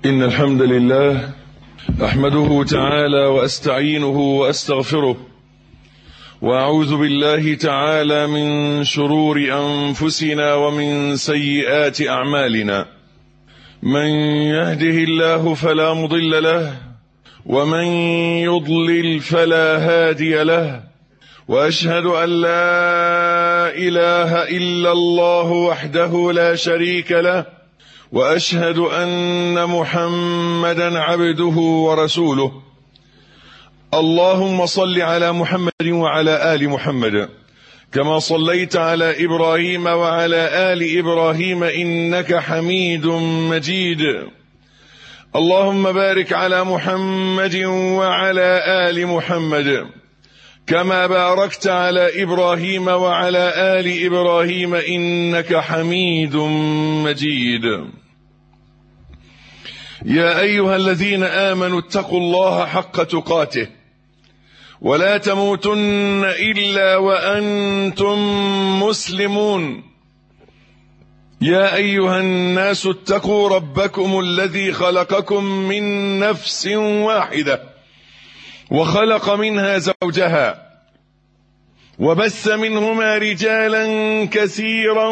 إن الحمد لله أحمده تعالى وأستعينه وأستغفره، وأعوذ بالله تعالى من شرور أنفسنا ومن سيئات أعمالنا. من يهده الله فلا مضل له، ومن يضلل فلا هادي له، وأشهد أن لا إله إلا الله وحده لا شريك له، وأشهد أن محمدا عبده ورسوله. اللهم صل على محمد وعلى آل محمد كما صليت على إبراهيم وعلى آل إبراهيم إنك حميد مجيد. اللهم بارك على محمد وعلى آل محمد كما باركت على إبراهيم وعلى آل إبراهيم إنك حميد مجيد. يا أيها الذين آمنوا اتقوا الله حق تقاته ولا تموتن إلا وأنتم مسلمون. يا أيها الناس اتقوا ربكم الذي خلقكم من نفس واحدة وخلق منها زوجها وبث منهما رجالا كثيرا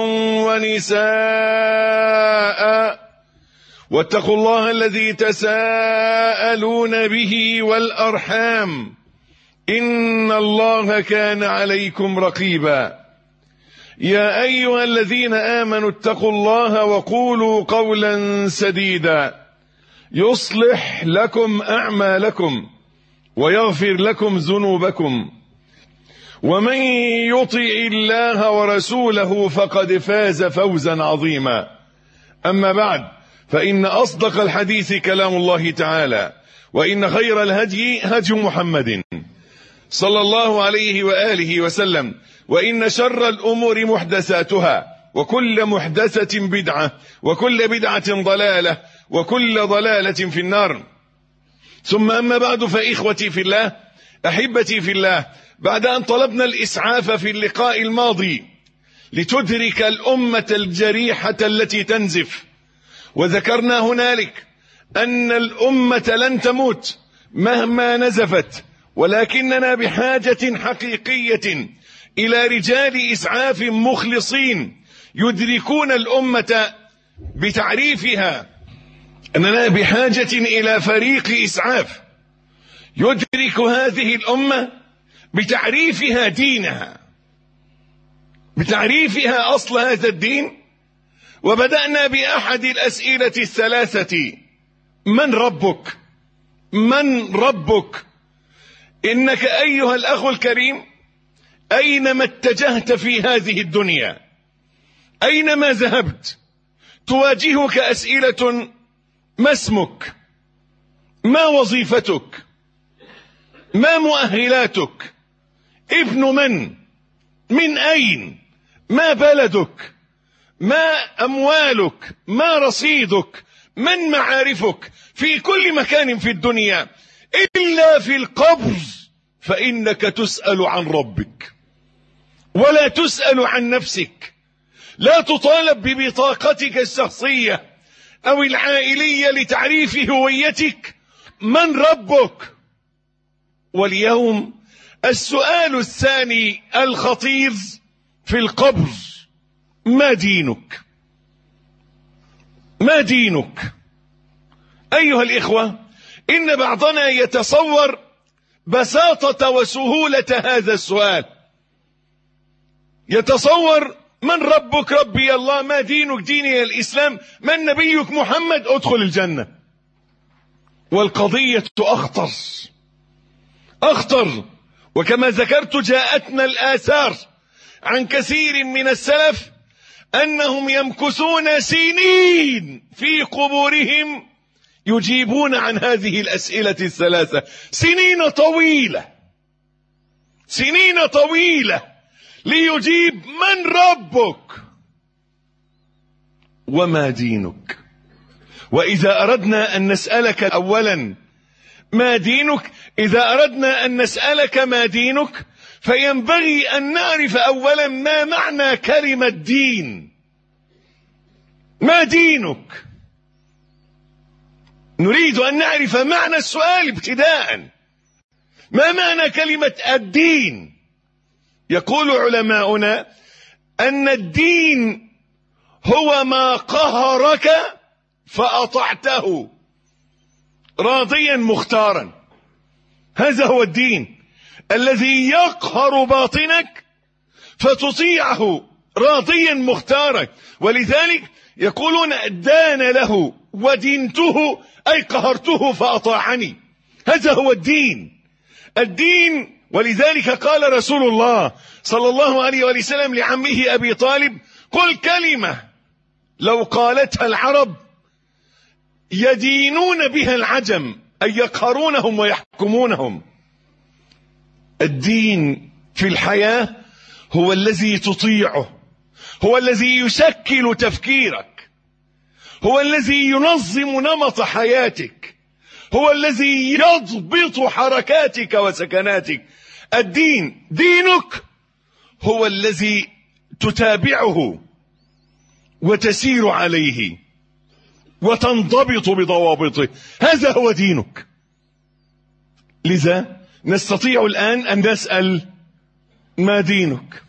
ونساء، واتقوا الله الذي تساءلون به والأرحام إن الله كان عليكم رقيبا. يا أيها الذين آمنوا اتقوا الله وقولوا قولا سديدا يصلح لكم أعمالكم ويغفر لكم ذنوبكم، ومن يطع الله ورسوله فقد فاز فوزا عظيما. أما بعد، فإن أصدق الحديث كلام الله تعالى، وإن خير الهدي هدي محمد صلى الله عليه وآله وسلم، وإن شر الأمور محدثاتها، وكل محدثة بدعة، وكل بدعة ضلالة، وكل ضلالة في النار. ثم أما بعد، فإخوتي في الله، أحبتي في الله، بعد أن طلبنا الإسعاف في اللقاء الماضي لتدرك الأمة الجريحة التي تنزف، وذكرنا هنالك أن الأمة لن تموت مهما نزفت، ولكننا بحاجة حقيقية إلى رجال إسعاف مخلصين يدركون الأمة بتعريفها. أننا بحاجة إلى فريق إسعاف يدرك هذه الأمة بتعريفها دينها، بتعريفها أصل هذا الدين. وبدأنا بأحد الأسئلة الثلاثة: من ربك؟ من ربك؟ إنك أيها الأخ الكريم أينما اتجهت في هذه الدنيا، أينما ذهبت، تواجهك أسئلة: ما اسمك؟ ما وظيفتك؟ ما مؤهلاتك؟ ابن من؟ من أين؟ ما بلدك؟ ما أموالك؟ ما رصيدك؟ من معارفك؟ في كل مكان في الدنيا إلا في القبر، فإنك تسأل عن ربك ولا تسأل عن نفسك. لا تطالب ببطاقتك الشخصية أو العائلية لتعريف هويتك. من ربك؟ واليوم السؤال الثاني الخطير في القبر: ما دينك؟ ما دينك؟ أيها الإخوة، إن بعضنا يتصور بساطة وسهولة هذا السؤال، يتصور: من ربك؟ ربي الله. ما دينك؟ ديني الإسلام. من نبيك؟ محمد. ادخل الجنة. والقضية أخطر أخطر. وكما ذكرت، جاءتنا الآثار عن كثير من السلف أنهم يمكثون سنين في قبورهم يجيبون عن هذه الأسئلة الثلاثة، سنين طويلة، سنين طويلة، ليجيب: من ربك؟ وما دينك؟ وإذا أردنا أن نسألك أولا ما دينك، إذا أردنا أن نسألك ما دينك، فينبغي أن نعرف أولا ما معنى كلمة دين. ما دينك؟ نريد أن نعرف معنى السؤال ابتداء. ما معنى كلمة الدين؟ يقول علماؤنا أن الدين هو ما قهرك فأطعته راضيا مختارا. هذا هو الدين الذي يقهر باطنك فتطيعه راضيا مختارا. ولذلك يقولون دان له ودينته، أي قهرته فأطاعني. هذا هو الدين. الدين. ولذلك قال رسول الله صلى الله عليه وسلم لعمه أبي طالب: قل كلمة لو قالتها العرب يدينون بها العجم، أي يقهرونهم ويحكمونهم. الدين في الحياة هو الذي تطيعه، هو الذي يشكل تفكيرك، هو الذي ينظم نمط حياتك، هو الذي يضبط حركاتك وسكناتك. الدين دينك هو الذي تتابعه وتسير عليه وتنضبط بضوابطه. هذا هو دينك. لذا نستطيع الآن أن نسأل: ما دينك؟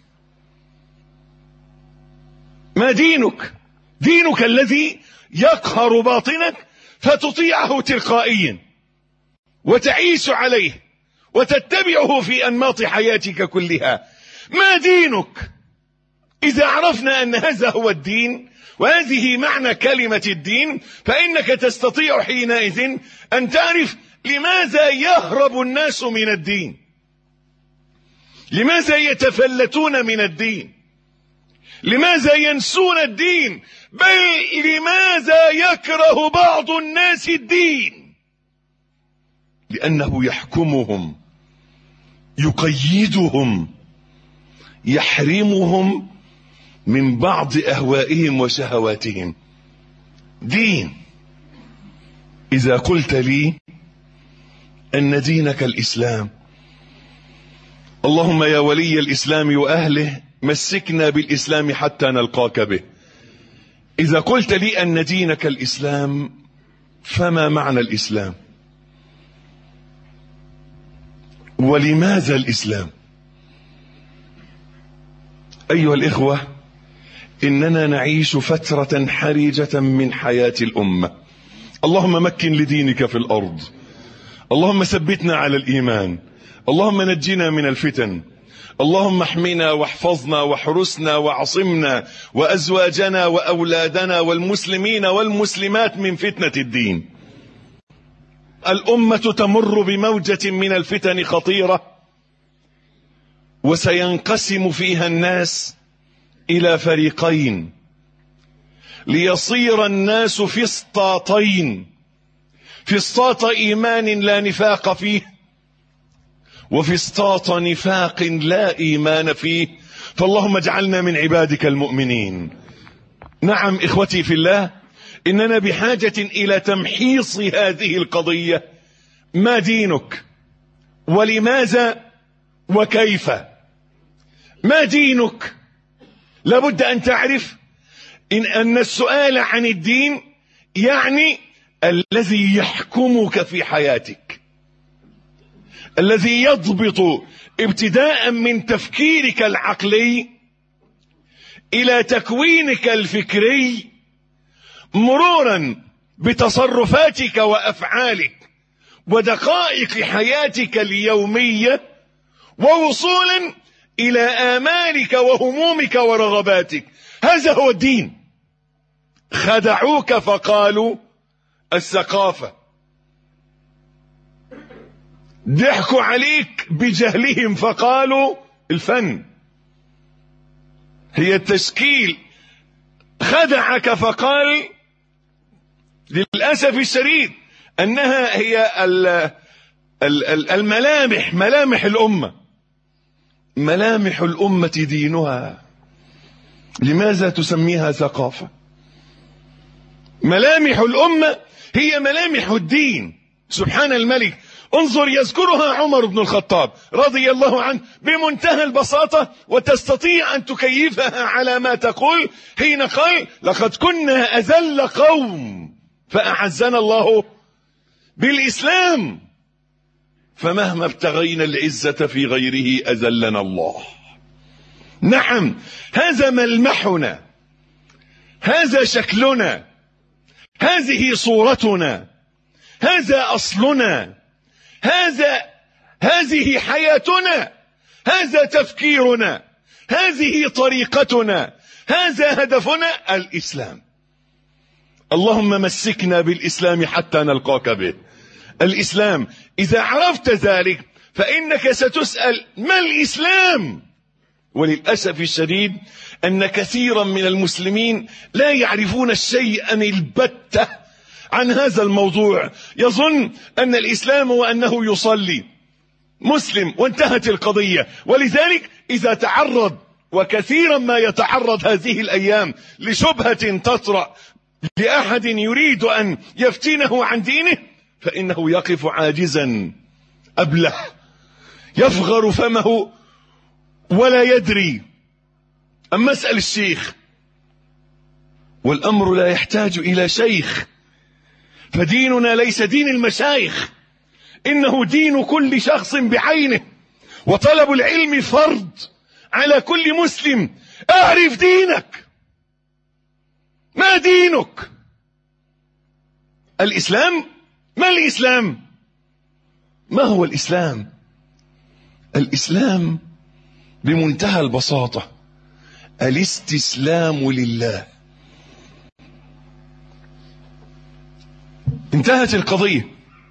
ما دينك؟ دينك الذي يقهر باطنك فتطيعه تلقائيا وتعيش عليه وتتبعه في أنماط حياتك كلها. ما دينك؟ إذا عرفنا أن هذا هو الدين وهذه معنى كلمة الدين، فإنك تستطيع حينئذ أن تعرف لماذا يهرب الناس من الدين، لماذا يتفلتون من الدين، لماذا ينسون الدين، بل لماذا يكره بعض الناس الدين. لأنه يحكمهم، يقيدهم، يحرمهم من بعض أهوائهم وشهواتهم. دين. إذا قلت لي أن دينك الإسلام، اللهم يا ولي الإسلام وأهله مسكنا بالإسلام حتى نلقاك به. إذا قلت لي أن دينك الإسلام، فما معنى الإسلام؟ ولماذا الإسلام؟ أيها الإخوة، إننا نعيش فترة حرجة من حياة الأمة. اللهم مكن لدينك في الأرض، اللهم ثبتنا على الإيمان، اللهم نجنا من الفتن، اللهم احمنا واحفظنا واحرسنا وعصمنا وأزواجنا وأولادنا والمسلمين والمسلمات من فتنة الدين. الأمة تمر بموجة من الفتن خطيرة، وسينقسم فيها الناس إلى فريقين، ليصير الناس فسطاطين: فسطاط إيمان لا نفاق فيه، وفسطاط نفاق لا إيمان فيه. فاللهم اجعلنا من عبادك المؤمنين. نعم إخوتي في الله، إننا بحاجة إلى تمحيص هذه القضية. ما دينك؟ ولماذا؟ وكيف؟ ما دينك؟ لابد أن تعرف أن السؤال عن الدين يعني الذي يحكمك في حياتك، الذي يضبط ابتداء من تفكيرك العقلي إلى تكوينك الفكري، مرورا بتصرفاتك وأفعالك ودقائق حياتك اليومية، ووصولا إلى آمالك وهمومك ورغباتك. هذا هو الدين. خدعوك فقالوا الثقافة، ضحكوا عليك بجهلهم فقالوا الفن، هي التشكيل. خدعك فقال للأسف الشديد أنها هي الملامح، ملامح الأمة. ملامح الأمة دينها. لماذا تسميها ثقافة؟ ملامح الأمة هي ملامح الدين. سبحان الملك. انظر، يذكرها عمر بن الخطاب رضي الله عنه بمنتهى البساطة، وتستطيع أن تكيفها على ما تقول حين قال: لقد كنا أذل قوم فأعزنا الله بالإسلام، فمهما ابتغينا العزة في غيره أذلنا الله. نعم، هذا ملمحنا، هذا شكلنا، هذه صورتنا، هذا أصلنا، هذه حياتنا، هذا تفكيرنا، هذه طريقتنا، هذا هدفنا الإسلام. اللهم مسكنا بالإسلام حتى نلقاك به. الإسلام إذا عرفت ذلك فإنك ستسأل ما الإسلام؟ وللأسف الشديد أن كثيرا من المسلمين لا يعرفون شيئا البتة عن هذا الموضوع. يظن أن الإسلام هو أنه يصلي مسلم وانتهت القضية. ولذلك إذا تعرض، وكثيرا ما يتعرض هذه الأيام، لشبهة تطرأ لأحد يريد أن يفتنه عن دينه، فإنه يقف عاجزا أبله، يفغر فمه ولا يدري. أما اسأل الشيخ، والأمر لا يحتاج إلى شيخ، فديننا ليس دين المشايخ، إنه دين كل شخص بعينه، وطلب العلم فرض على كل مسلم. أعرف دينك، ما دينك؟ الإسلام، ما الإسلام؟ ما هو الإسلام؟ الإسلام بمنتهى البساطة الاستسلام لله. انتهت القضية.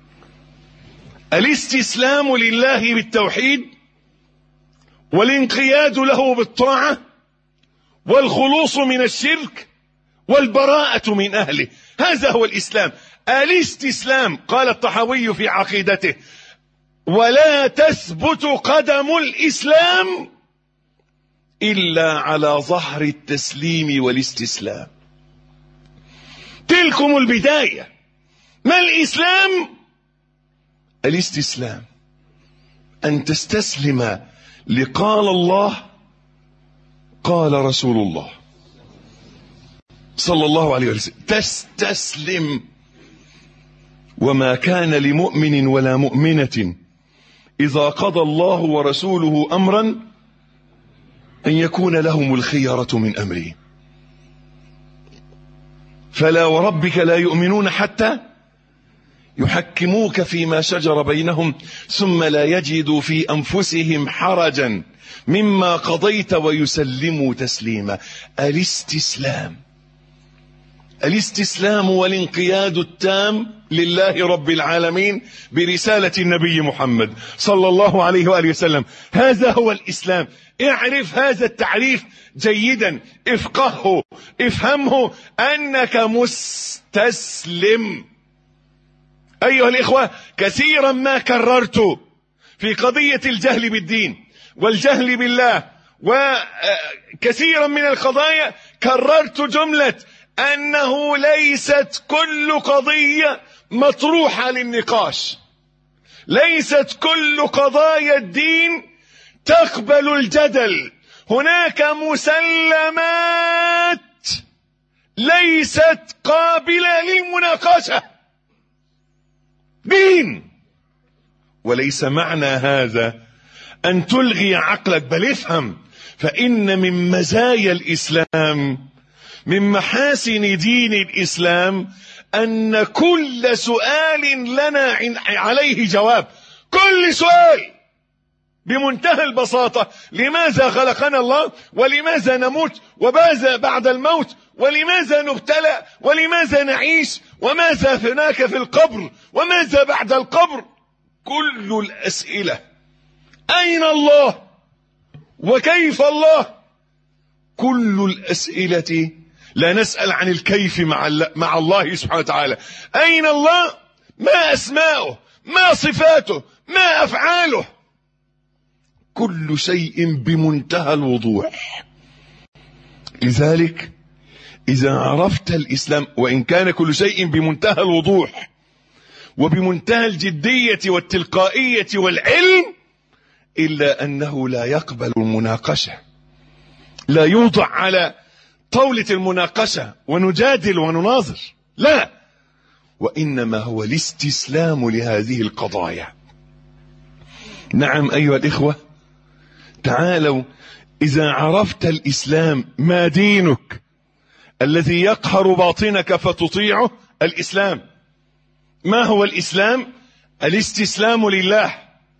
الاستسلام لله بالتوحيد، والانقياد له بالطاعة، والخلوص من الشرك، والبراءة من أهله. هذا هو الإسلام، الاستسلام. قال الطحاوي في عقيدته: ولا تثبت قدم الإسلام إلا على ظهر التسليم والاستسلام. تلكم البداية. ما الإسلام؟ الاستسلام، أن تستسلم لقال الله قال رسول الله صلى الله عليه وسلم. تستسلم. وما كان لمؤمن ولا مؤمنة إذا قضى الله ورسوله أمرا أن يكون لهم الخيرة من أمره. فلا وربك لا يؤمنون حتى يحكموك فيما شجر بينهم ثم لا يجدوا في أنفسهم حرجا مما قضيت ويسلموا تسليما. الاستسلام، الاستسلام والانقياد التام لله رب العالمين برسالة النبي محمد صلى الله عليه وآله وسلم. هذا هو الإسلام. اعرف هذا التعريف جيدا، افقهه، افهمه، أنك مستسلم. أيها الإخوة، كثيرا ما كررت في قضية الجهل بالدين والجهل بالله، وكثيرا من القضايا كررت جملة أنه ليست كل قضية مطروحة للنقاش، ليست كل قضايا الدين تقبل الجدل. هناك مسلمات ليست قابلة للمناقشة. دين. وليس معنى هذا أن تلغي عقلك، بل افهم، فإن من مزايا الإسلام، من محاسن دين الإسلام، أن كل سؤال لنا عليه جواب. كل سؤال بمنتهى البساطة: لماذا خلقنا الله؟ ولماذا نموت؟ وماذا بعد الموت؟ ولماذا نبتلى؟ ولماذا نعيش؟ وماذا هناك في القبر؟ وماذا بعد القبر؟ كل الأسئلة. أين الله؟ وكيف الله؟ كل الأسئلة. لا نسأل عن الكيف مع الله سبحانه وتعالى. أين الله؟ ما أسماؤه؟ ما صفاته؟ ما أفعاله؟ كل شيء بمنتهى الوضوح. لذلك إذا عرفت الإسلام، وإن كان كل شيء بمنتهى الوضوح وبمنتهى الجدية والتلقائية والعلم، إلا أنه لا يقبل المناقشة، لا يوضع على طاولة المناقشة ونجادل ونناظر، لا. وإنما هو الاستسلام لهذه القضايا. نعم أيها الإخوة، تعالوا، إذا عرفت الإسلام ما دينك الذي يقهر باطنك فتطيعه؟ الإسلام. ما هو الإسلام؟ الاستسلام لله.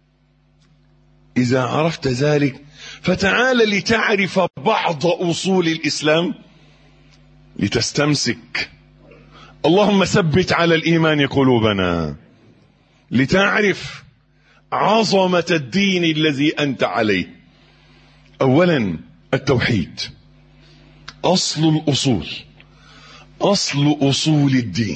إذا عرفت ذلك فتعال لتعرف بعض أصول الإسلام لتستمسك. اللهم ثبت على الإيمان قلوبنا، لتعرف عظمة الدين الذي أنت عليه. أولا التوحيد، أصل الأصول، أصل أصول الدين.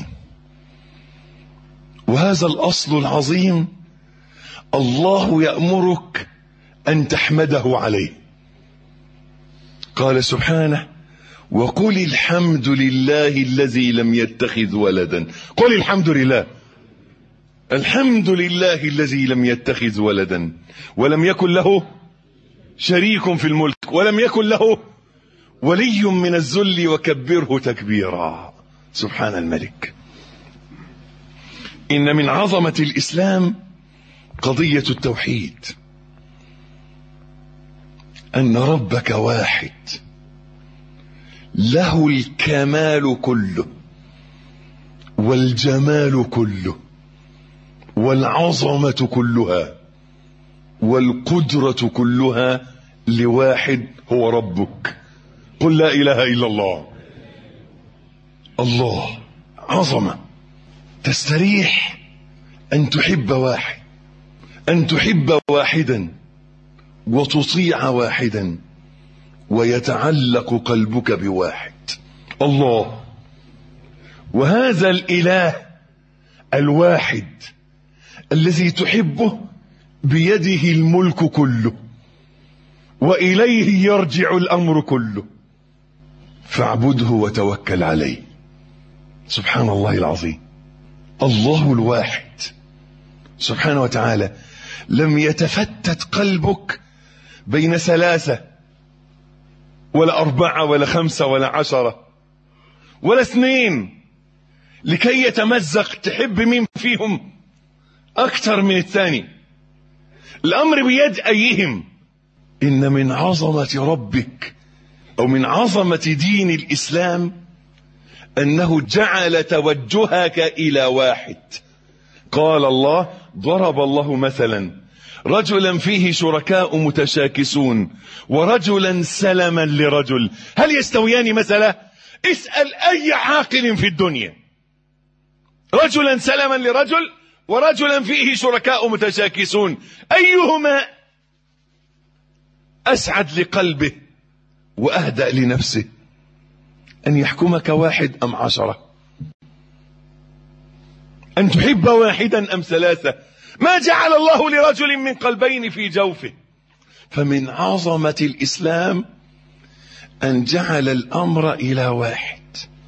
وهذا الأصل العظيم الله يأمرك أن تحمده عليه. قال سبحانه: وقل الحمد لله الذي لم يتخذ ولدا. قل الحمد لله، الحمد لله الذي لم يتخذ ولدا ولم يكن له شريك في الملك ولم يكن له ولي من الذل وكبره تكبيرا. سبحان الملك. إن من عظمة الإسلام قضية التوحيد، أن ربك واحد له الكمال كله والجمال كله والعظمة كلها والقدرة كلها لواحد هو ربك. قل لا إله إلا الله. الله عظمة، تستريح أن تحب واحد، أن تحب واحدا وتطيع واحدا ويتعلق قلبك بواحد، الله. وهذا الإله الواحد الذي تحبه بيده الملك كله وإليه يرجع الأمر كله، فاعبده وتوكل عليه. سبحان الله العظيم. الله الواحد سبحانه وتعالى لم يتفتت قلبك بين 3 ولا 4 ولا 5 ولا 10 ولا 2 لكي يتمزق تحب مين فيهم أكثر من الثاني. الأمر بيد أيهم. إن من عظمة ربك أو من عظمة دين الإسلام أنه جعل توجهك إلى واحد. قال الله: ضرب الله مثلا رجلا فيه شركاء متشاكسون ورجلا سلما لرجل هل يستويان مثلا؟ اسأل أي عاقل في الدنيا. رجلا سلما لرجل ورجلا فيه شركاء متشاكسون، أيهما أسعد لقلبه وأهدأ لنفسه؟ أن يحكمك واحد أم 10؟ أن تحب واحدا أم 3؟ ما جعل الله لرجل من قلبين في جوفه. فمن عظمة الإسلام أن جعل الأمر إلى واحد.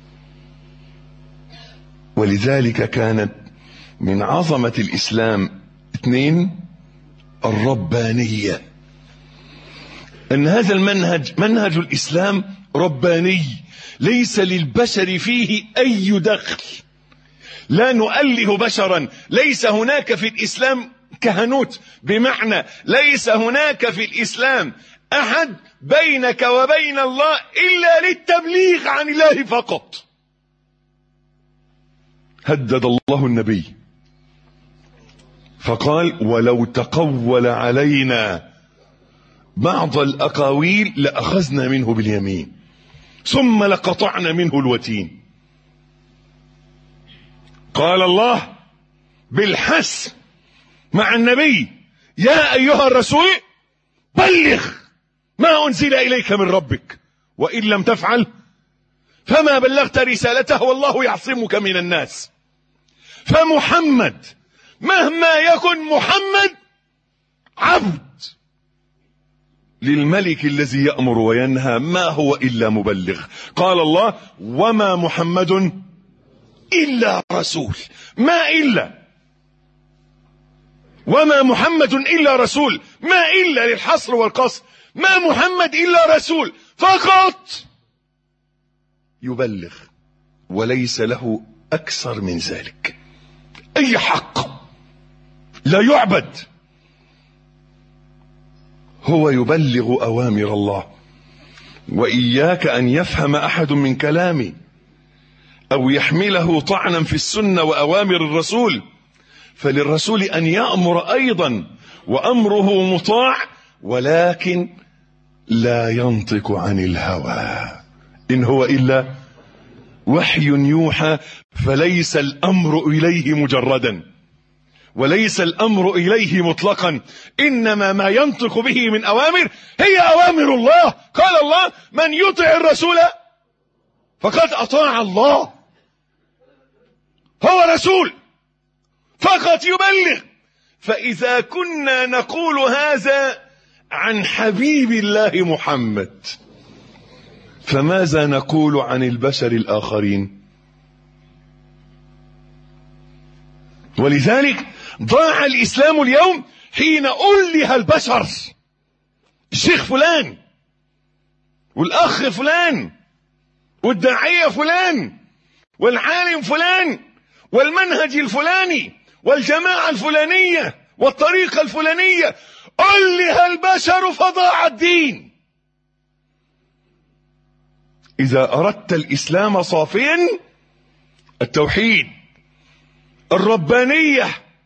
ولذلك كانت من عظمة الإسلام 2 الربانية، أن هذا المنهج منهج الإسلام رباني، ليس للبشر فيه أي دخل، لا نؤله بشرا. ليس هناك في الإسلام كهنوت، بمعنى ليس هناك في الإسلام أحد بينك وبين الله إلا للتبليغ عن الله فقط. هدد الله النبي فقال: ولو تقول علينا بعض الأقاويل لأخذنا منه باليمين ثم لقطعنا منه الوتين. قال الله بالحث مع النبي: يا أيها الرسول بلغ ما أنزل إليك من ربك وإن لم تفعل فما بلغت رسالته والله يعصمك من الناس. فمحمد مهما يكن محمد عبد للملك الذي يأمر وينهى، ما هو إلا مبلغ. قال الله: وما محمد إلا رسول. ما إلا، وما محمد إلا رسول، ما إلا للحصر والقصر. ما محمد إلا رسول فقط يبلغ وليس له أكثر من ذلك. أي حق لا يعبد هو يبلغ أوامر الله. وإياك أن يفهم أحد من كلامي أو يحمله طعنا في السنة وأوامر الرسول، فللرسول أن يأمر أيضا وأمره مطاع، ولكن لا ينطق عن الهوى، إن هو إلا وحي يوحى. فليس الأمر إليه مجردا، وليس الأمر إليه مطلقا، إنما ما ينطق به من أوامر هي أوامر الله. قال الله: من يطع الرسول فقد أطاع الله. هو رسول فقط يبلغ. فإذا كنا نقول هذا عن حبيب الله محمد، فماذا نقول عن البشر الآخرين؟ ولذلك ضاع الإسلام اليوم حين أله البشر. الشيخ فلان والأخ فلان والداعية فلان والعالم فلان والمنهج الفلاني والجماعة الفلانية والطريقة الفلانية، أله البشر فضاع الدين. إذا أردت الإسلام صافيا، التوحيد، الربانية،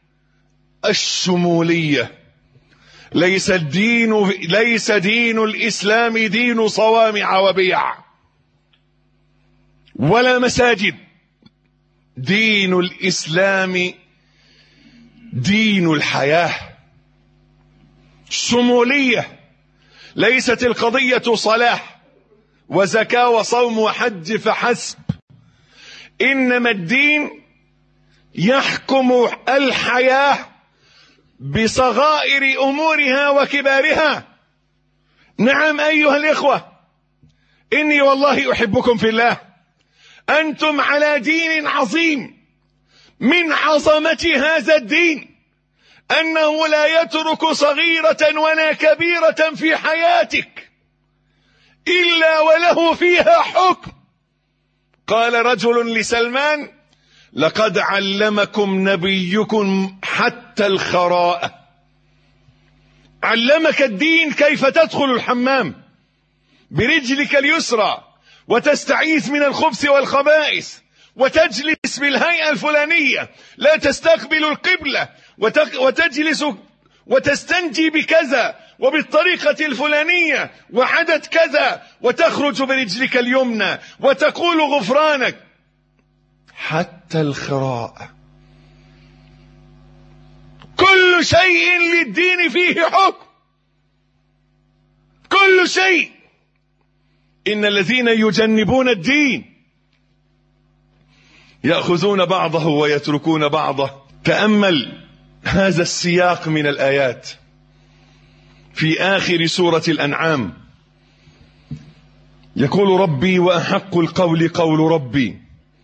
الشمولية. ليس دين الإسلام دين صوامع وبيع ولا مساجد. دين الإسلام دين الحياة. الشمولية ليست القضية صلاة وزكاة وصوم وحج فحسب، إنما الدين يحكم الحياة بصغائر أمورها وكبارها. نعم أيها الإخوة، إني والله أحبكم في الله. أنتم على دين عظيم. من عظمة هذا الدين أنه لا يترك صغيرة ولا كبيرة في حياتك إلا وله فيها حكم. قال رجل لسلمان: لقد علمكم نبيكم حتى الخراءة. علمك الدين كيف تدخل الحمام برجلك اليسرى وتستعيذ من الخبث والخبائث، وتجلس بالهيئة الفلانية، لا تستقبل القبلة، وتجلس وتستنجي بكذا وبالطريقة الفلانية وعدد كذا، وتخرج برجلك اليمنى وتقول غفرانك، حتى الخراء. كل شيء للدين فيه حكم، كل شيء. إن الذين يجنبون الدين يأخذون بعضه ويتركون بعضه. تأمل هذا السياق من الآيات في آخر سورة الأنعام. يقول ربي: وأحق القول قول ربي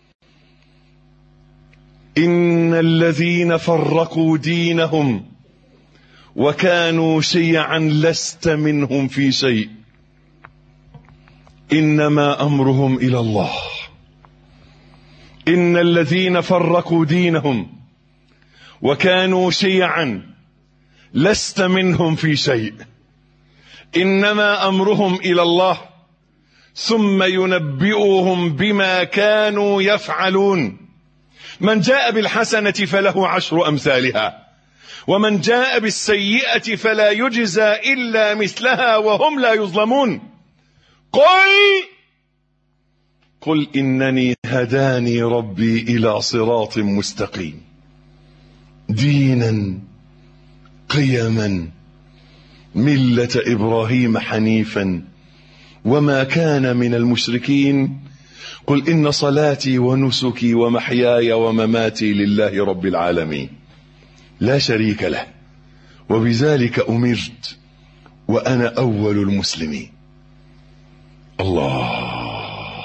إن الذين فرقوا دينهم وكانوا شيعا لست منهم في شيء إنما أمرهم إلى الله. إن الذين فرقوا دينهم وكانوا شيعا لست منهم في شيء إنما أمرهم إلى الله ثم ينبئهم بما كانوا يفعلون. من جاء بالحسنة فله 10 أمثالها ومن جاء بالسيئة فلا يجزى إلا مثلها وهم لا يظلمون. قل إنني هداني ربي إلى صراط مستقيم دينا قيما ملة إبراهيم حنيفا وما كان من المشركين. قل إن صلاتي ونسكي ومحياي ومماتي لله رب العالمين لا شريك له وبذلك أمرت وأنا أول المسلمين. الله،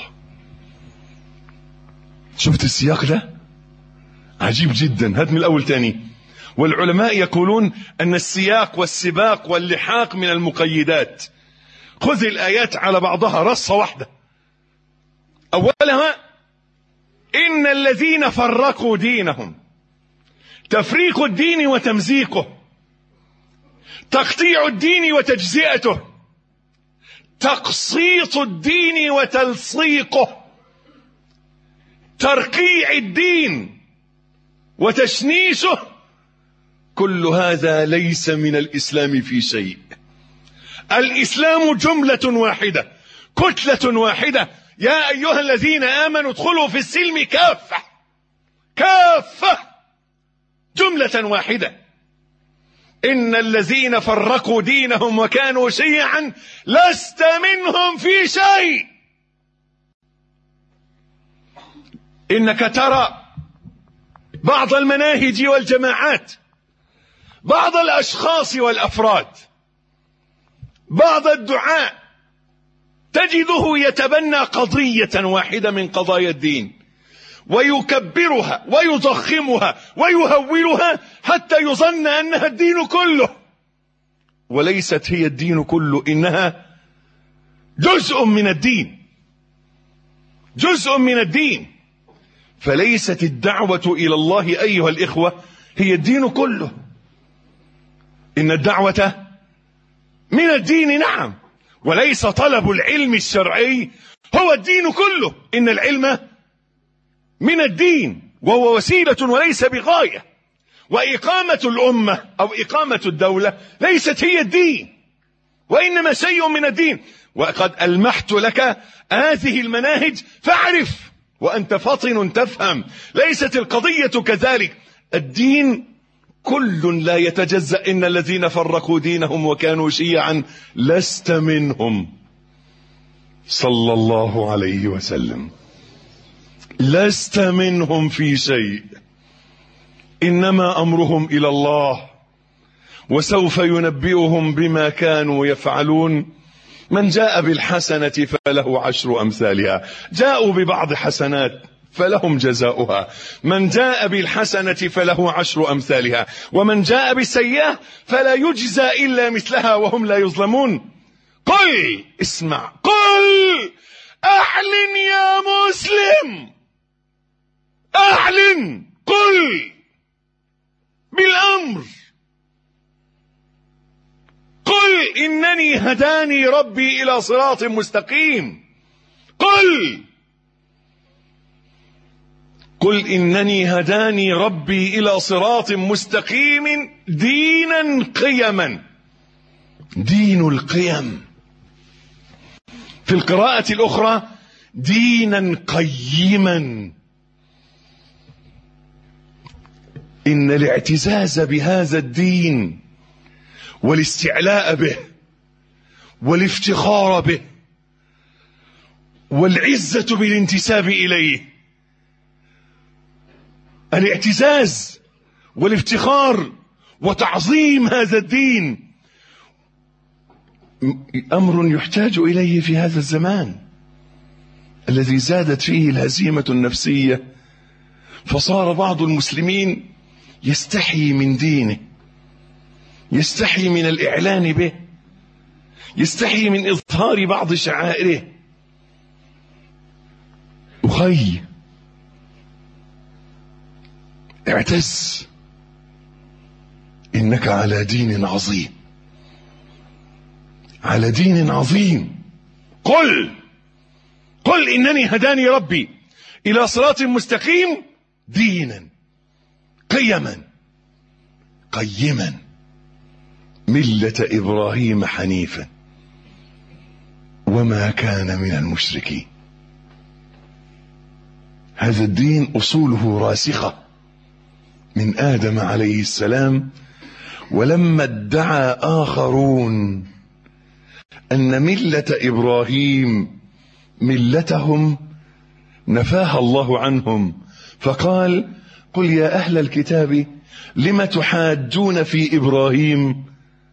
شفت السياق ده؟ عجيب جدا. هات من الأول تاني. والعلماء يقولون أن السياق والسباق واللحاق من المقيدات. خذ الآيات على بعضها رصة واحدة. أولها إن الذين فرقوا دينهم، تفريق الدين وتمزيقه، تقطيع الدين وتجزئته، تقسيط الدين وتلصيقه، ترقيع الدين وتشنيشه، كل هذا ليس من الإسلام في شيء. الإسلام جملة واحدة، كتلة واحدة. يا أيها الذين آمنوا ادخلوا في السلم كافة، كافة، جملة واحدة. إن الذين فرقوا دينهم وكانوا شيعا لست منهم في شيء. إنك ترى بعض المناهج والجماعات، بعض الأشخاص والأفراد، بعض الدعاء، تجده يتبنى قضية واحدة من قضايا الدين ويكبرها ويضخمها ويهولها حتى يظن أنها الدين كله، وليست هي الدين كله، إنها جزء من الدين، جزء من الدين. فليست الدعوة إلى الله أيها الإخوة هي الدين كله. إن الدعوة من الدين نعم، وليس طلب العلم الشرعي هو الدين كله. إن العلم من الدين وهو وسيلة وليس بغاية. وإقامة الأمة أو إقامة الدولة ليست هي الدين، وإنما شيء من الدين. وقد ألمحت لك هذه المناهج فاعرف وأنت فطن تفهم. ليست القضية كذلك. الدين كل لا يتجزأ. إن الذين فرقوا دينهم وكانوا شيعا لست منهم، صلى الله عليه وسلم، لست منهم في شيء، إنما أمرهم إلى الله وسوف ينبئهم بما كانوا يفعلون. من جاء بالحسنة فله 10 أمثالها، جاءوا ببعض حسنات فلهم جزاؤها. من جاء بالحسنة فله 10 أمثالها، ومن جاء بالسيئة فلا يجزى إلا مثلها وهم لا يظلمون. قل، اسمع، قل أعلن يا مسلم، أعلن، قل بالأمر، قل إنني هداني ربي إلى صراط مستقيم. قل إنني هداني ربي إلى صراط مستقيم دينا قيما. دين القيم. في القراءة الأخرى دينا قيما. إن الاعتزاز بهذا الدين والاستعلاء به والافتخار به والعزة بالانتساب إليه، الاعتزاز والافتخار وتعظيم هذا الدين أمر يحتاج إليه في هذا الزمان الذي زادت فيه الهزيمة النفسية، فصار بعض المسلمين يستحي من دينه، يستحي من الإعلان به، يستحي من إظهار بعض شعائره. أخي، اعتز، إنك على دين عظيم، على دين عظيم. قل إنني هداني ربي إلى صراط مستقيم دينا قيما ملة إبراهيم حنيفا وما كان من المشركين. هذا الدين أصوله راسخة من آدم عليه السلام، ولما ادعى آخرون أن ملة إبراهيم ملتهم نفاها الله عنهم، فقال: قل يا أهل الكتاب لم تحاجون في إبراهيم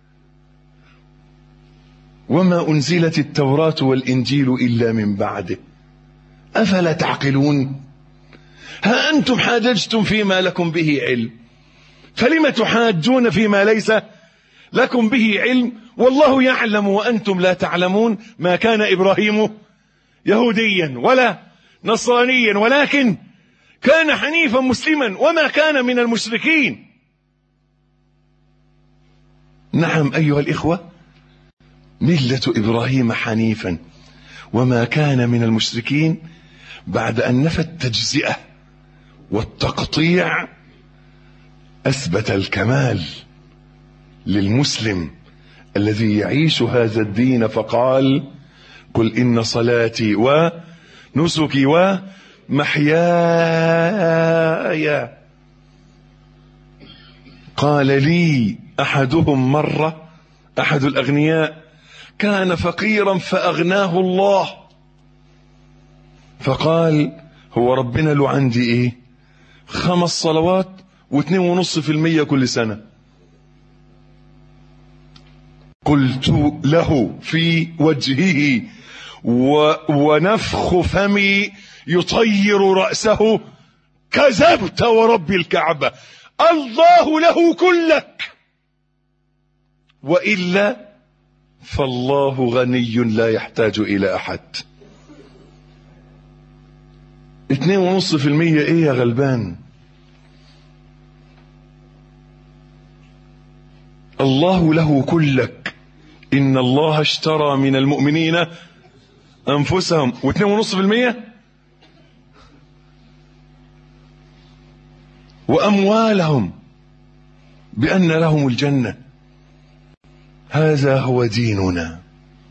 وما أنزلت التوراة والإنجيل إلا من بعده أفلا تعقلون؟ ها أنتم حاججتم فيما لكم به علم، فلم تحاجون فيما ليس لكم به علم والله يعلم وأنتم لا تعلمون. ما كان إبراهيم يهوديا ولا نصرانيا ولكن كان حنيفا مسلما وما كان من المشركين. نعم أيها الإخوة، ملة إبراهيم حنيفا وما كان من المشركين بعد أن نفى التجزئة والتقطيع أثبت الكمال للمسلم الذي يعيش هذا الدين، فقال: قل إن صلاتي ونسكي ومحياي. قال لي أحدهم مرة، أحد الأغنياء كان فقيرا فأغناه الله، فقال: هو ربنا له عندي إيه؟ 5 صلوات و2.5% كل سنة. قلت له في وجهه ونفخ فمي يطير رأسه: كذبت ورب الكعبة، الله له كلك، وإلا فالله غني لا يحتاج إلى أحد. 2.5% إيه يا غلبان؟ الله له كلك، إن الله اشترى من المؤمنين أنفسهم، و2.5% وأموالهم بأن لهم الجنة. هذا هو ديننا،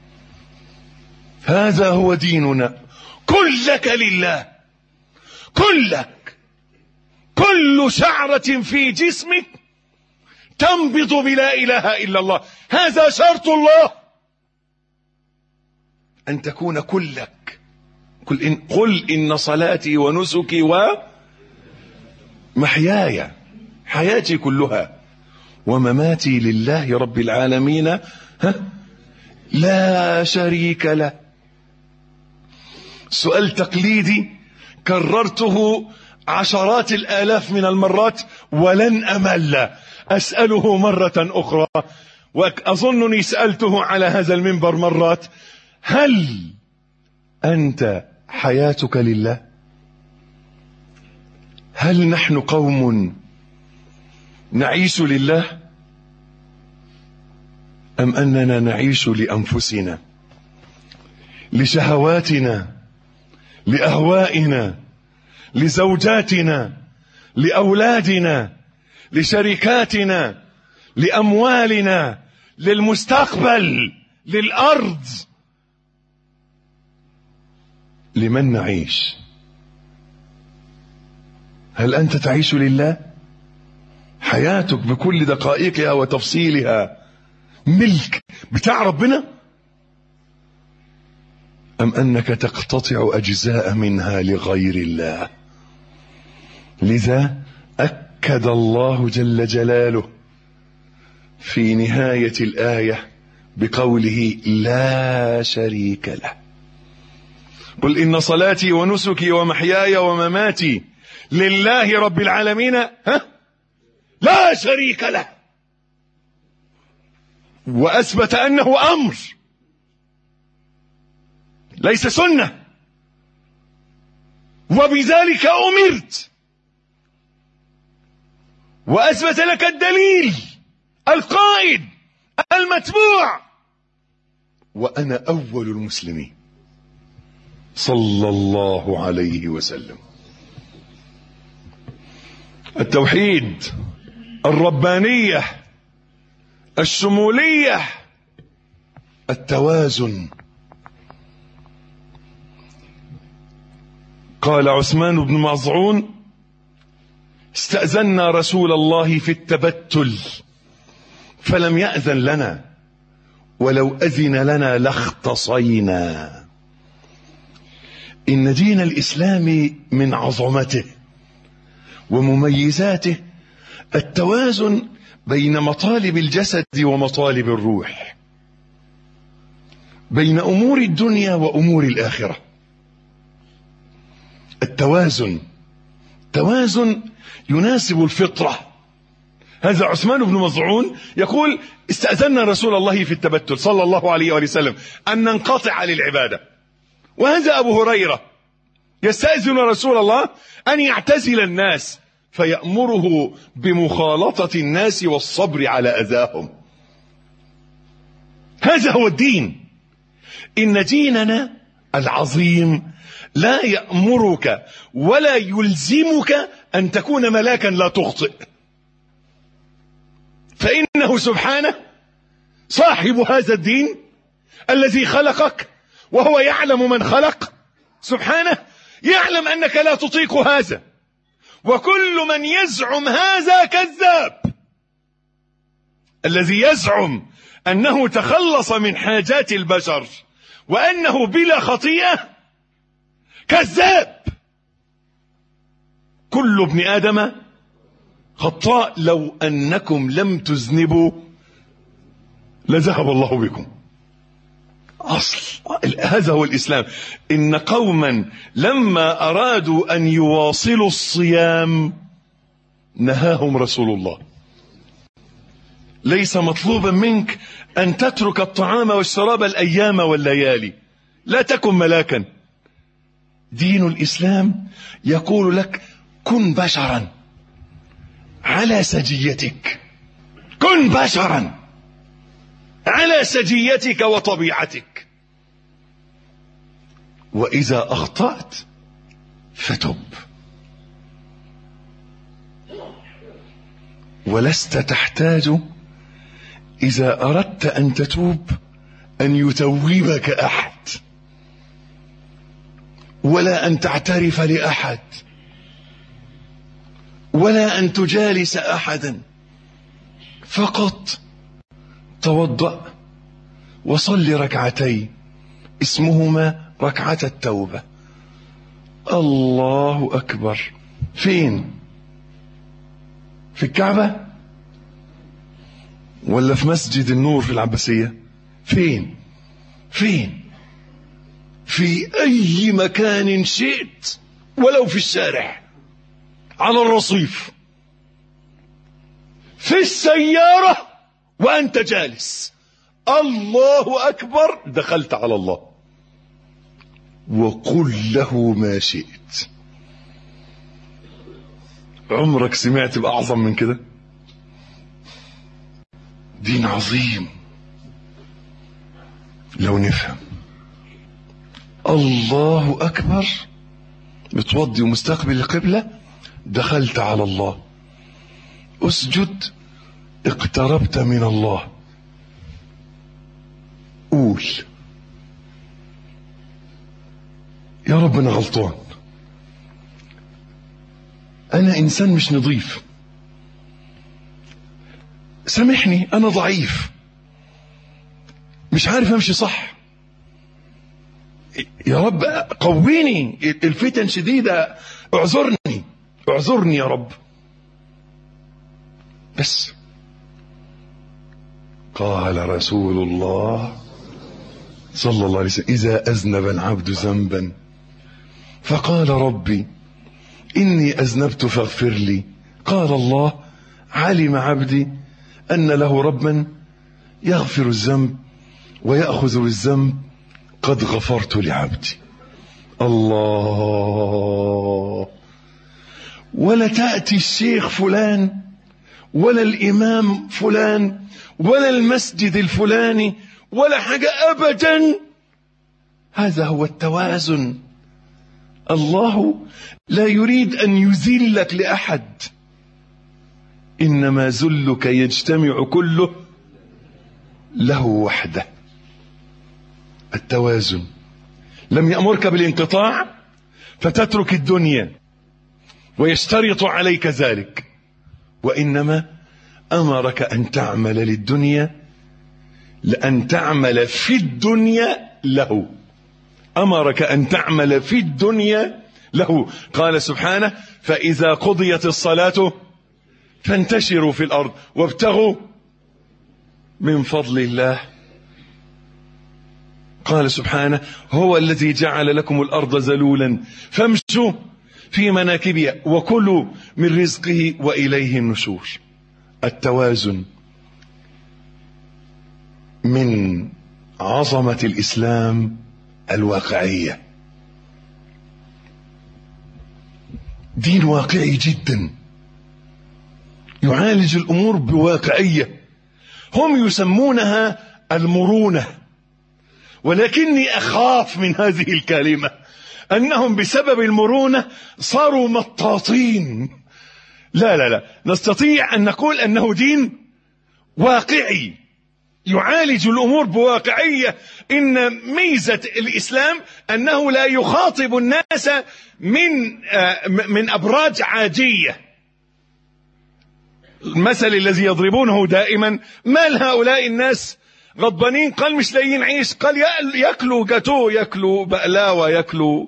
هذا هو ديننا. كلك لله، كلك، كل شعرة في جسمك تنبض بلا إله إلا الله. هذا شرط الله، أن تكون كلك. قل إن صلاتي ونسكي ومحياي، حياتي كلها، ومماتي لله رب العالمين لا شريك له. سؤال تقليدي كررته عشرات الآلاف من المرات ولن أمل أسأله مرة أخرى، وأظنني سألته على هذا المنبر مرات: هل أنت حياتك لله؟ هل نحن قوم نعيش لله، أم أننا نعيش لأنفسنا، لشهواتنا، لأهوائنا، لزوجاتنا، لأولادنا، لشركاتنا، لأموالنا، للمستقبل، للأرض؟ لمن نعيش؟ هل أنت تعيش لله؟ حياتك بكل دقائقها وتفصيلها ملك بتاع ربنا، أم أنك تقتطع أجزاء منها لغير الله؟ لذا أكد الله جل جلاله في نهاية الآية بقوله: لا شريك له. قل إن صلاتي ونسكي ومحياي ومماتي لله رب العالمين لا شريك له. وأثبت أنه أمر ليس سنة، وبذلك أمرت. وأثبت لك الدليل القائد المتبوع: وأنا أول المسلمين، صلى الله عليه وسلم. التوحيد، الربانية، الشمولية، التوازن. قال عثمان بن مظعون: استأذنا رسول الله في التبتل فلم يأذن لنا، ولو أذن لنا لاختصينا. إن دين الإسلام من عظمته ومميزاته التوازن بين مطالب الجسد ومطالب الروح، بين أمور الدنيا وأمور الآخرة. التوازن توازن يناسب الفطرة. هذا عثمان بن مظعون يقول: استأذنا رسول الله في التبتل صلى الله عليه وسلم أن ننقطع للعبادة. وهذا أبو هريرة يستأذن رسول الله أن يعتزل الناس، فيأمره بمخالطة الناس والصبر على أذاهم. هذا هو الدين. إن ديننا العظيم لا يأمرك ولا يلزمك أن تكون ملاكا لا تخطئ، فإنه سبحانه صاحب هذا الدين الذي خلقك، وهو يعلم من خلق سبحانه، يعلم أنك لا تطيق هذا، وكل من يزعم هذا كذاب. الذي يزعم أنه تخلص من حاجات البشر وأنه بلا خطيئة كذاب. كل ابن آدم خطاء، لو أنكم لم تذنبوا لذهب الله بكم. أصل هذا هو الإسلام. إن قوما لما أرادوا أن يواصلوا الصيام نهاهم رسول الله. ليس مطلوبا منك أن تترك الطعام والشراب الأيام والليالي، لا تكن ملاكا. دين الإسلام يقول لك كن بشرا على سجيتك، كن بشرا على سجيتك وطبيعتك، وإذا أخطأت فتب، ولست تحتاج إذا أردت أن تتوب أن يتوبك أحد، ولا أن تعترف لأحد، ولا أن تجالس أحدا. فقط توضأ وصل ركعتين اسمهما ركعة التوبة. الله أكبر. فين؟ في الكعبة ولا في مسجد النور في العباسية؟ فين؟ في أي مكان شئت، ولو في الشارع، على الرصيف، في السيارة وأنت جالس، الله أكبر، دخلت على الله. وقل له ما شئت. عمرك سمعت بأعظم من كده؟ دين عظيم لو نفهم. الله أكبر، متوضي ومستقبل القبلة، دخلت على الله. اسجد، اقتربت من الله. قول يا رب أنا غلطان، أنا إنسان مش نظيف، سامحني، أنا ضعيف، مش عارف أمشي صح، يا رب قويني، الفتن شديدة، اعذرني يا رب. بس قال رسول الله صلى الله عليه وسلم: إذا أذنب العبد ذنبا فقال ربي إني أذنبت فاغفر لي، قال الله: علم عبدي أن له ربا يغفر الذنب ويأخذ بالذنب، قد غفرت لعبدي. الله. ولا تأتي الشيخ فلان ولا الإمام فلان ولا المسجد الفلاني ولا حاجة أبدا. هذا هو التوازن. الله لا يريد أن يذلك لأحد، إنما ذلك يجتمع كله له وحده. التوازن. لم يأمرك بالانقطاع فتترك الدنيا ويشترط عليك ذلك، وإنما أمرك أن تعمل للدنيا، لأن تعمل في الدنيا له. أمرك أن تعمل في الدنيا له. قال سبحانه: فإذا قضيت الصلاة فانتشروا في الأرض وابتغوا من فضل الله. قال سبحانه: هو الذي جعل لكم الأرض ذلولا فامشوا في مناكبها وكلوا من رزقه وإليه النشور. التوازن من عظمة الإسلام الواقعية. دين واقعي جدا، يعالج الأمور بواقعية. هم يسمونها المرونة، ولكني أخاف من هذه الكلمة، أنهم بسبب المرونة صاروا مطاطين. لا لا لا، نستطيع أن نقول أنه دين واقعي يعالج الأمور بواقعية. إن ميزة الإسلام أنه لا يخاطب الناس من أبراج عاجية. المثل الذي يضربونه دائما: مال هؤلاء الناس غضبانين؟ قال مش لاقيين عيش. قال يأكلوا جاتو، يأكلوا بقلاوة، يأكلوا.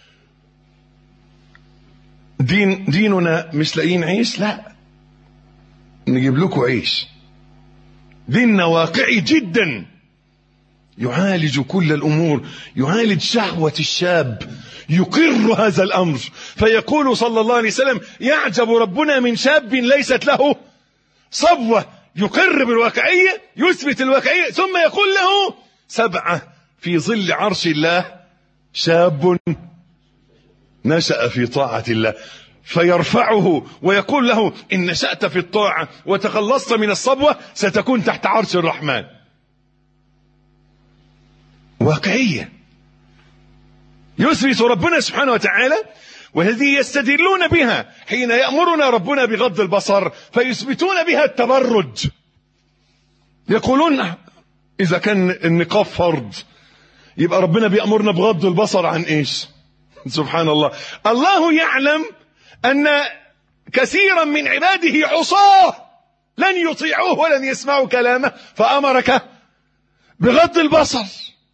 ديننا مش لاقيين عيش؟ لا، نجيب لكم عيش. ديننا واقعي جدا، يعالج كل الأمور، يعالج شهوة الشاب، يقر هذا الأمر. فيقول صلى الله عليه وسلم: يعجب ربنا من شاب ليست له صبوة. يقر بالواقعية، يثبت الواقعية، ثم يقول له: 7 في ظل عرش الله شاب نشأ في طاعة الله. فيرفعه ويقول له: إن نشأت في الطاعة وتخلصت من الصبوة ستكون تحت عرش الرحمن. واقعية يثبت ربنا سبحانه وتعالى، وهذه يستدلون بها حين يأمرنا ربنا بغض البصر، فيثبتون بها التبرج. يقولون إذا كان النقاب فرض يبقى ربنا بيأمرنا بغض البصر عن إيش؟ سبحان الله. الله يعلم أن كثيرا من عباده عصاه لن يطيعوه ولن يسمعوا كلامه، فأمرك بغض البصر.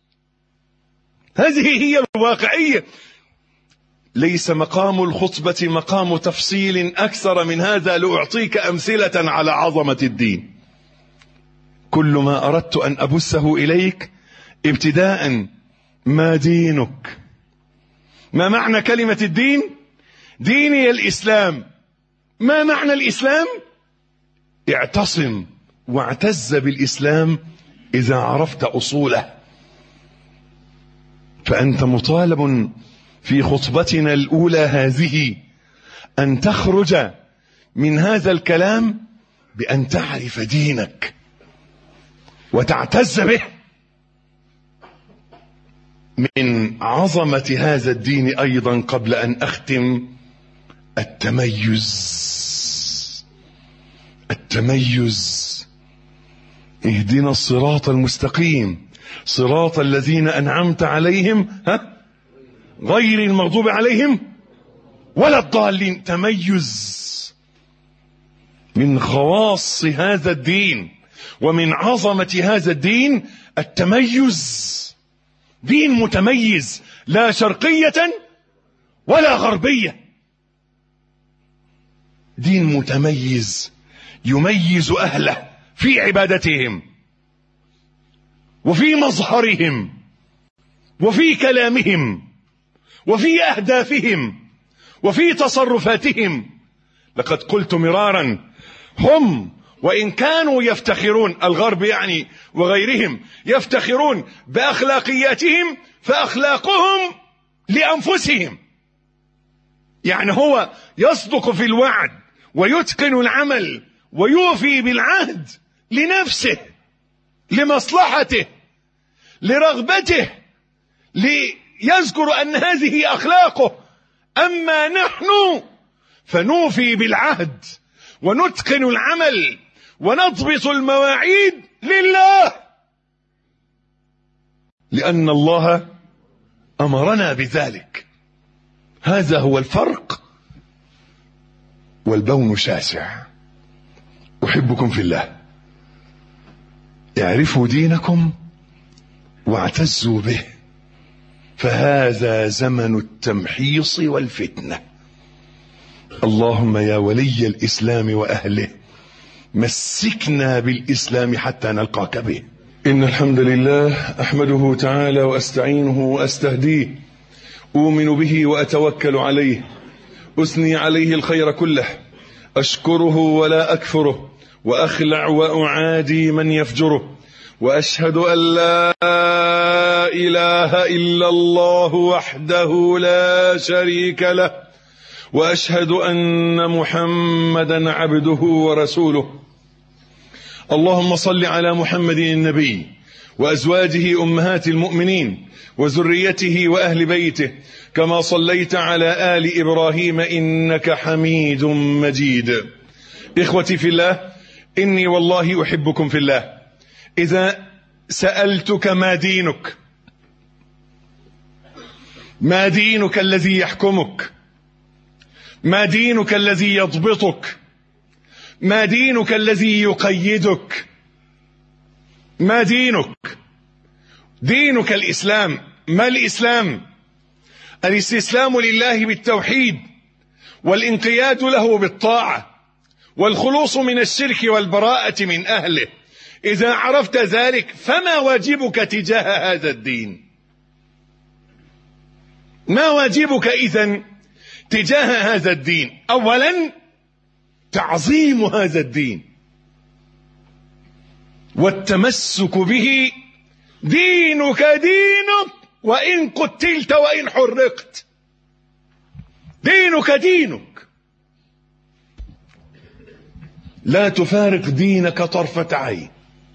هذه هي الواقعية. ليس مقام الخطبة مقام تفصيل أكثر من هذا لأعطيك أمثلة على عظمة الدين. كل ما أردت أن أبثه إليك ابتداء: ما دينك؟ ما معنى كلمة الدين؟ ديني الإسلام. ما معنى الإسلام؟ اعتصم واعتز بالإسلام إذا عرفت أصوله. فأنت مطالب في خطبتنا الأولى هذه أن تخرج من هذا الكلام بأن تعرف دينك وتعتز به. من عظمة هذا الدين أيضا قبل أن أختم التميز. اهدنا الصراط المستقيم صراط الذين أنعمت عليهم غير المغضوب عليهم ولا الضالين. تميز من خواص هذا الدين ومن عظمة هذا الدين التميز. دين متميز، لا شرقية ولا غربية. دين متميز يميز أهله في عبادتهم وفي مظهرهم وفي كلامهم وفي أهدافهم وفي تصرفاتهم. لقد قلت مرارا: هم وإن كانوا يفتخرون، الغرب يعني وغيرهم يفتخرون بأخلاقياتهم، فأخلاقهم لأنفسهم. يعني هو يصدق في الوعد ويتقن العمل ويوفي بالعهد لنفسه، لمصلحته، لرغبته، ليذكر أن هذه أخلاقه. أما نحن فنوفي بالعهد ونتقن العمل ونضبط المواعيد لله، لأن الله أمرنا بذلك. هذا هو الفرق، والبون شاسع. أحبكم في الله. اعرفوا دينكم واعتزوا به، فهذا زمن التمحيص والفتنة. اللهم يا ولي الإسلام وأهله مسكنا بالإسلام حتى نلقاك به. إن الحمد لله أحمده تعالى وأستعينه وأستهديه، أؤمن به وأتوكل عليه، أثني عليه الخير كله، أشكره ولا أكفره، وأخلع وأعادي من يفجره، وأشهد أن لا إله إلا الله وحده لا شريك له، وأشهد أن محمدا عبده ورسوله. اللهم صل على محمد النبي وأزواجه أمهات المؤمنين وذريته وأهل بيته كما صليت على آل إبراهيم إنك حميد مجيد. إخوتي في الله، إني والله أحبكم في الله. إذا سألتك ما دينك، ما دينك الذي يحكمك؟ ما دينك الذي يضبطك؟ ما دينك الذي يقيدك؟ ما دينك؟ دينك الإسلام. ما الإسلام؟ الاستسلام لله بالتوحيد والانقياد له بالطاعة والخلوص من الشرك والبراءة من أهله. إذا عرفت ذلك فما واجبك تجاه هذا الدين؟ ما واجبك إذن تجاه هذا الدين؟ أولا تعظيم هذا الدين والتمسك به. دينك دينك وإن قتلت وإن حرقت. دينك دينك، لا تفارق دينك طرفة عين.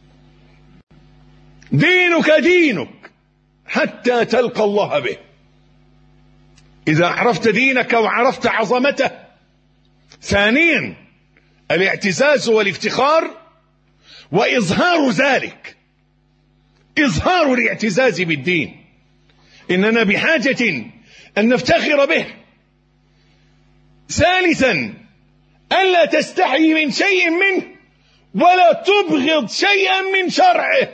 دينك دينك حتى تلقى الله به. إذا عرفت دينك وعرفت عظمته. ثانيا الاعتزاز والافتخار وإظهار ذلك، إظهار الاعتزاز بالدين. إننا بحاجة أن نفتخر به. ثالثا ألا تستحي من شيء منه ولا تبغض شيئا من شرعه.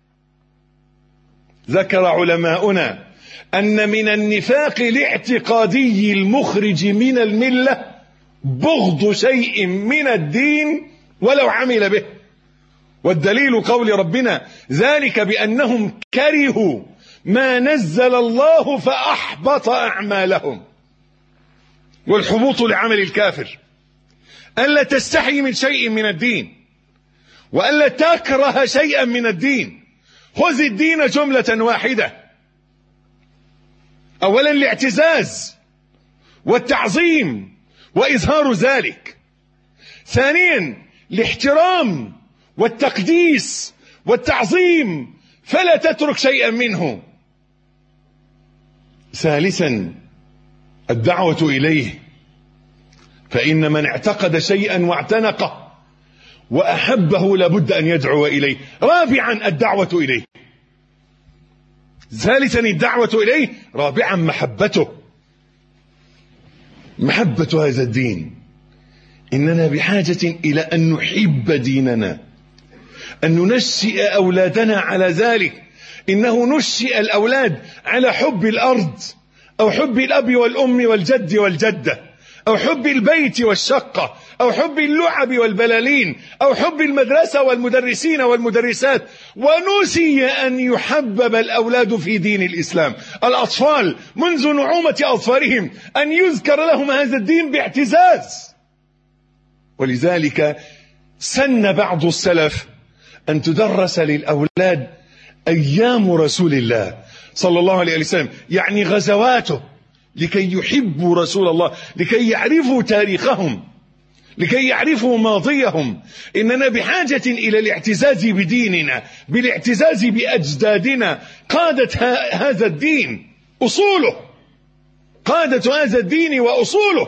ذكر علماؤنا أن من النفاق الاعتقادي المخرج من الملة بغض شيء من الدين ولو عمل به. والدليل قول ربنا: ذلك بأنهم كرهوا ما نزل الله فأحبط أعمالهم. والحبوط لعمل الكافر. ألا تستحي من شيء من الدين وألا تكره شيئا من الدين. خذ الدين جملة واحدة. أولا الاعتزاز والتعظيم وإظهار ذلك. ثانيا الاحترام والتقديس والتعظيم فلا تترك شيئا منه. ثالثا الدعوة إليه، فإن من اعتقد شيئا واعتنقه وأحبه لابد أن يدعو إليه. رابعا الدعوة إليه. ثالثا الدعوة إليه. رابعا محبته، محبة هذا الدين. إننا بحاجة إلى أن نحب ديننا، أن ننشئ أولادنا على ذلك. إنه نشئ الأولاد على حب الأرض أو حب الأب والأم والجد والجدة أو حب البيت والشقة أو حب اللعب والبلالين أو حب المدرسة والمدرسين والمدرسات. ونسي أن يحبب الأولاد في دين الإسلام. الأطفال منذ نعومة أظفارهم أن يذكر لهم هذا الدين باعتزاز. ولذلك سن بعض السلف أن تدرس للأولاد أيام رسول الله صلى الله عليه وسلم، يعني غزواته، لكي يحبوا رسول الله، لكي يعرفوا تاريخهم، لكي يعرفوا ماضيهم. إننا بحاجة إلى الاعتزاز بديننا، بالاعتزاز بأجدادنا. قادة هذا الدين أصوله، قادة هذا الدين وأصوله.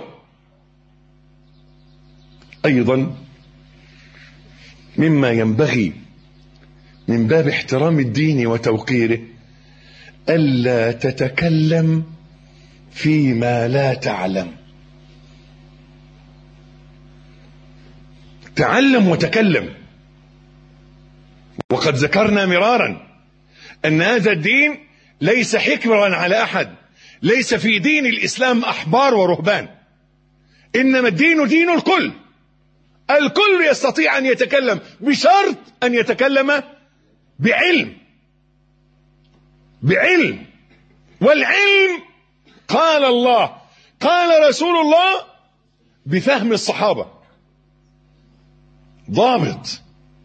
أيضا مما ينبغي من باب احترام الدين وتوقيره ألا تتكلم فيما لا تعلم. تعلم وتكلم. وقد ذكرنا مرارا أن هذا الدين ليس حكرا على أحد. ليس في دين الإسلام أحبار ورهبان، إنما الدين دين الكل. الكل يستطيع أن يتكلم بشرط أن يتكلم بعلم. بعلم. والعلم قال الله قال رسول الله بفهم الصحابة. ضابط.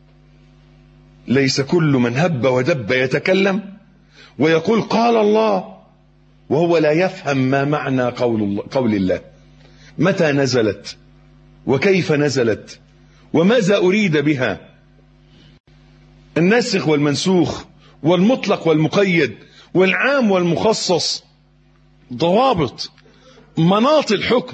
ليس كل من هب ودب يتكلم ويقول قال الله وهو لا يفهم ما معنى قول الله. متى نزلت وكيف نزلت وماذا أريد بها، الناسخ والمنسوخ والمطلق والمقيد والعام والمخصص، ضوابط مناط الحكم،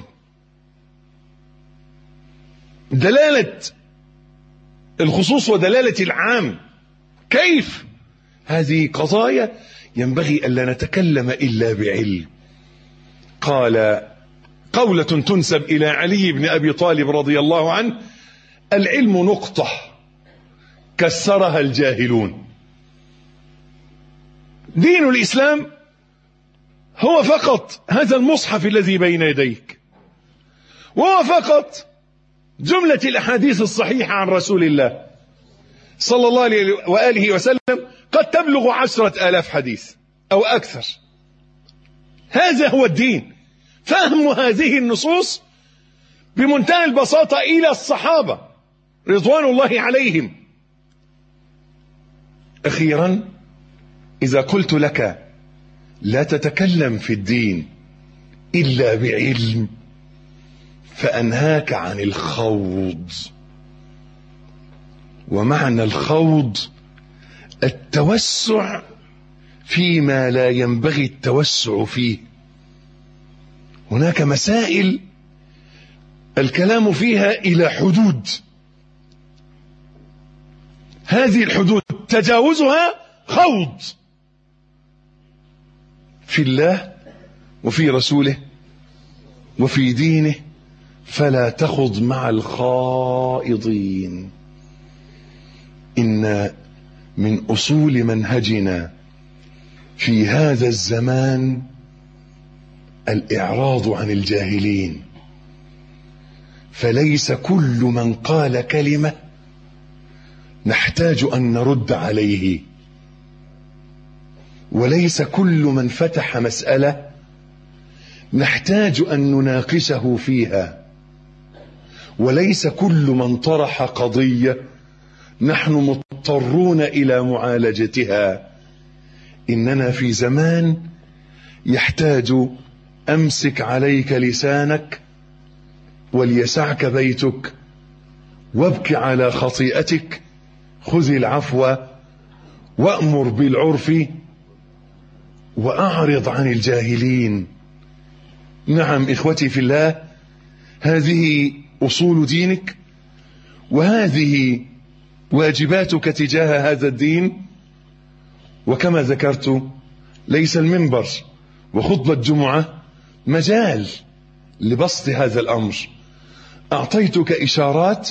دلالة الخصوص ودلالة العام، كيف. هذه قضايا ينبغي ألا نتكلم إلا بعلم. قال قولة تنسب إلى علي بن أبي طالب رضي الله عنه: العلم نقطة كسرها الجاهلون. دين الإسلام هو فقط هذا المصحف الذي بين يديك، وهو فقط جملة الأحاديث الصحيحة عن رسول الله صلى الله عليه وآله وسلم، قد تبلغ 10,000 حديث أو أكثر. هذا هو الدين. فهم هذه النصوص بمنتهى البساطة إلى الصحابة رضوان الله عليهم. أخيرا، إذا قلت لك لا تتكلم في الدين إلا بعلم فأنهاك عن الخوض. ومعنى الخوض التوسع فيما لا ينبغي التوسع فيه. هناك مسائل الكلام فيها إلى حدود، هذه الحدود تجاوزها خوض في الله وفي رسوله وفي دينه، فلا تخض مع الخائضين. إن من أصول منهجنا في هذا الزمان الإعراض عن الجاهلين، فليس كل من قال كلمة نحتاج أن نرد عليه، وليس كل من فتح مسألة نحتاج أن نناقشه فيها، وليس كل من طرح قضية نحن مضطرون إلى معالجتها. إننا في زمان يحتاج أمسك عليك لسانك وليسعك بيتك، وابك على خطيئتك، خذ العفو وأمر بالعرف وأعرض عن الجاهلين. نعم إخوتي في الله، هذه أصول دينك، وهذه واجباتك تجاه هذا الدين. وكما ذكرت، ليس المنبر وخطبة جمعة مجال لبسط هذا الأمر. أعطيتك إشارات،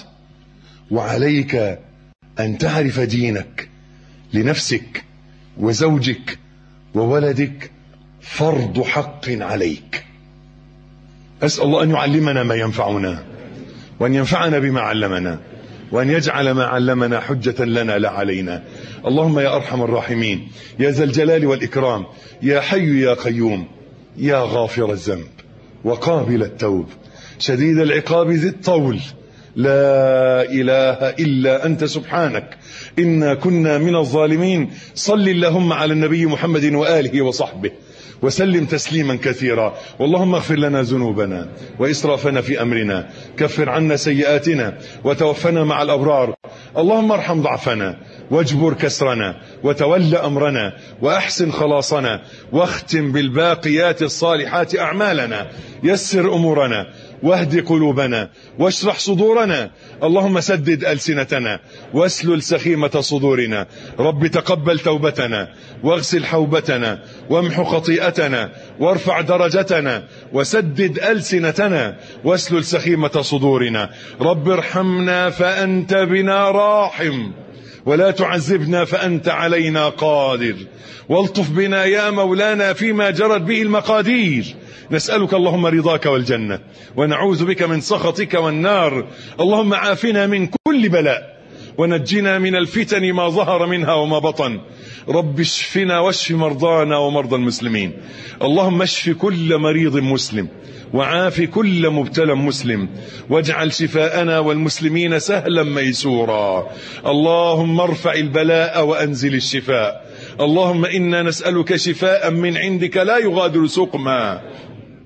وعليك أن تعرف دينك لنفسك وزوجك وولدك، فرض حق عليك. أسأل الله أن يعلمنا ما ينفعنا، وأن ينفعنا بما علمنا، وأن يجعل ما علمنا حجة لنا لا علينا. اللهم يا أرحم الراحمين، يا ذا الجلال والإكرام، يا حي يا قيوم، يا غافر الذنب وقابل التوب، شديد العقاب ذي الطول، لا إله إلا أنت سبحانك إنا كنا من الظالمين. صل اللهم على النبي محمد وآله وصحبه وسلم تسليما كثيرا. واللهم اغفر لنا ذنوبنا وإسرافنا في أمرنا، كفر عنا سيئاتنا وتوفنا مع الأبرار. اللهم ارحم ضعفنا واجبر كسرنا وتول أمرنا وأحسن خلاصنا، واختم بالباقيات الصالحات أعمالنا. يسر أمورنا واهد قلوبنا واشرح صدورنا. اللهم سدد ألسنتنا واسلل سخيمة صدورنا. رب تقبل توبتنا واغسل حوبتنا وامحو خطيئتنا وارفع درجتنا وسدد ألسنتنا واسلل سخيمة صدورنا. رب ارحمنا فأنت بنا راحم، ولا تعذبنا فأنت علينا قادر، والطف بنا يا مولانا فيما جرت به المقادير. نسألك اللهم رضاك والجنة، ونعوذ بك من سخطك والنار. اللهم عافنا من كل بلاء، ونجنا من الفتن ما ظهر منها وما بطن. رب اشفنا واشف مرضانا ومرضى المسلمين. اللهم اشف كل مريض مسلم، وعاف كل مبتلى مسلم، واجعل شفاءنا والمسلمين سهلا ميسورا. اللهم ارفع البلاء وأنزل الشفاء. اللهم إنا نسألك شفاء من عندك لا يغادر سقما.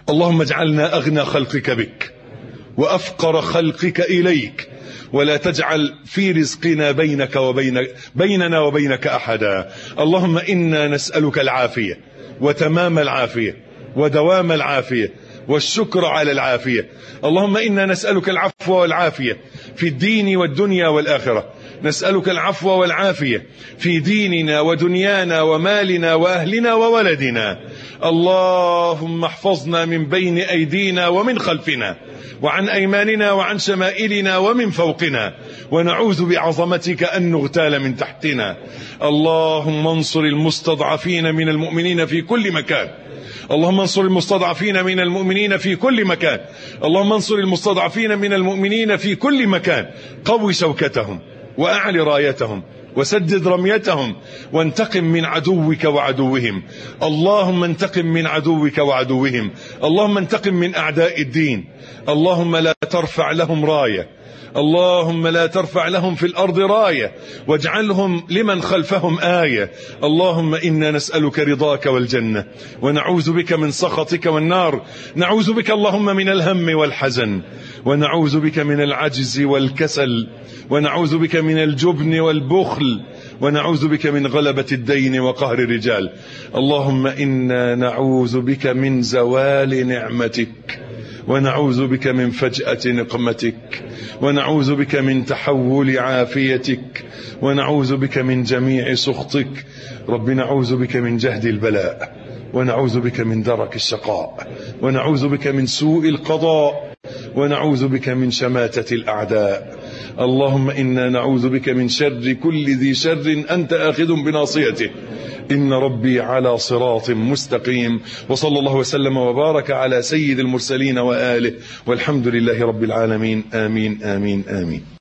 اللهم اجعلنا أغنى خلقك بك وأفقر خلقك إليك، ولا تجعل في رزقنا بيننا وبينك أحدا. اللهم إنا نسألك العافية وتمام العافية ودوام العافية والشكر على العافية. اللهم إنا نسألك العفو والعافية في الدين والدنيا والآخرة. نسألك العفو والعافية في ديننا ودنيانا ومالنا وأهلنا وولدنا. اللهم احفظنا من بين أيدينا ومن خلفنا وعن أيماننا وعن شمائلنا ومن فوقنا، ونعوذ بعظمتك أن نغتال من تحتنا. اللهم انصر المستضعفين من المؤمنين في كل مكان. اللهم انصر المستضعفين من المؤمنين في كل مكان. اللهم انصر المستضعفين من المؤمنين في كل مكان. قوي شوكتهم وأعل رايتهم وسدد رميتهم، وانتقم من عدوك وعدوهم. اللهم انتقم من عدوك وعدوهم. اللهم انتقم من أعداء الدين. اللهم لا ترفع لهم راية. اللهم لا ترفع لهم في الأرض راية، واجعلهم لمن خلفهم آية. اللهم إنا نسألك رضاك والجنة، ونعوذ بك من سخطك والنار. نعوذ بك اللهم من الهم والحزن، ونعوذ بك من العجز والكسل، ونعوذ بك من الجبن والبخل، ونعوذ بك من غلبة الدين وقهر الرجال. اللهم إنا نعوذ بك من زوال نعمتك، ونعوذ بك من فجأة نقمتك، ونعوذ بك من تحول عافيتك، ونعوذ بك من جميع سخطك. رب نعوذ بك من جهد البلاء، ونعوذ بك من درك الشقاء، ونعوذ بك من سوء القضاء، ونعوذ بك من شماتة الأعداء. اللهم إنا نعوذ بك من شر كل ذي شر أنت آخذ بناصيته. إن ربي على صراط مستقيم. وصلى الله وسلم وبارك على سيد المرسلين وآله، والحمد لله رب العالمين. آمين آمين آمين.